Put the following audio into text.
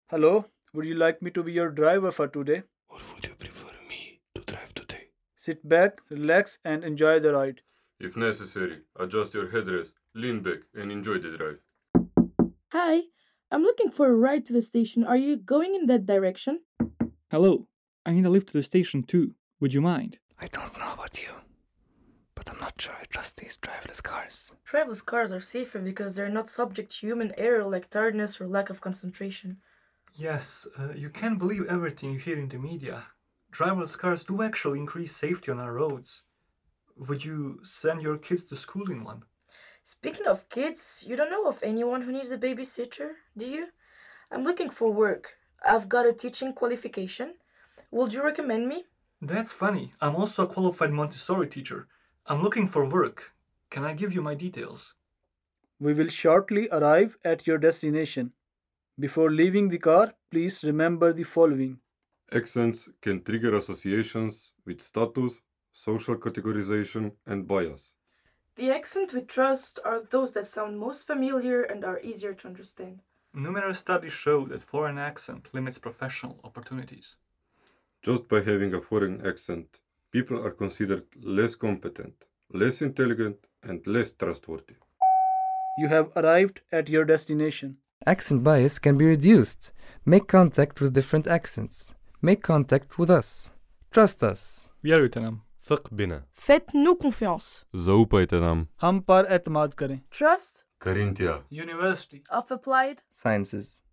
Hello, would you like me to be your driver for today? Or would you prefer me to drive today? Sit back, relax, and enjoy the ride. If necessary, adjust your headrest, lean back, and enjoy the drive. Hi, I'm looking for a ride to the station. Are you going in that direction? Hello, I need a lift to the station too. Would you mind? I don't know about you, but I'm not sure I trust these driverless cars. Driverless cars are safer because they're not subject to human error like tiredness or lack of concentration. Yes, you can't believe everything you hear in the media. Driverless cars do actually increase safety on our roads. Would you send your kids to school in one? Speaking of kids, you don't know of anyone who needs a babysitter, do you? I'm looking for work. I've got a teaching qualification. Would you recommend me? That's funny. I'm also a qualified Montessori teacher. I'm looking for work. Can I give you my details? We will shortly arrive at your destination. Before leaving the car, please remember the following. Accents can trigger associations with status, social categorization, and bias. The accent we trust are those that sound most familiar and are easier to understand. Numerous studies show that foreign accent limits professional opportunities. Just by having a foreign accent, people are considered less competent, less intelligent, and less trustworthy. You have arrived at your destination. Accent bias can be reduced. Make contact with different accents. Make contact with us. Trust us. Vjerujte nam. ثق بنا. Faites-nous confiance. Заупайте нам. हम पर एतमाद करें. Trust Carinthia. University. of applied Sciences.